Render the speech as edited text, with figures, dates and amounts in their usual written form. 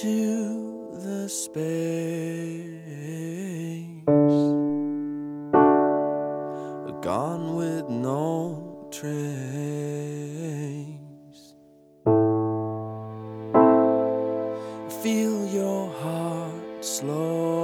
to the space, gone with no trace. Feel your heart slow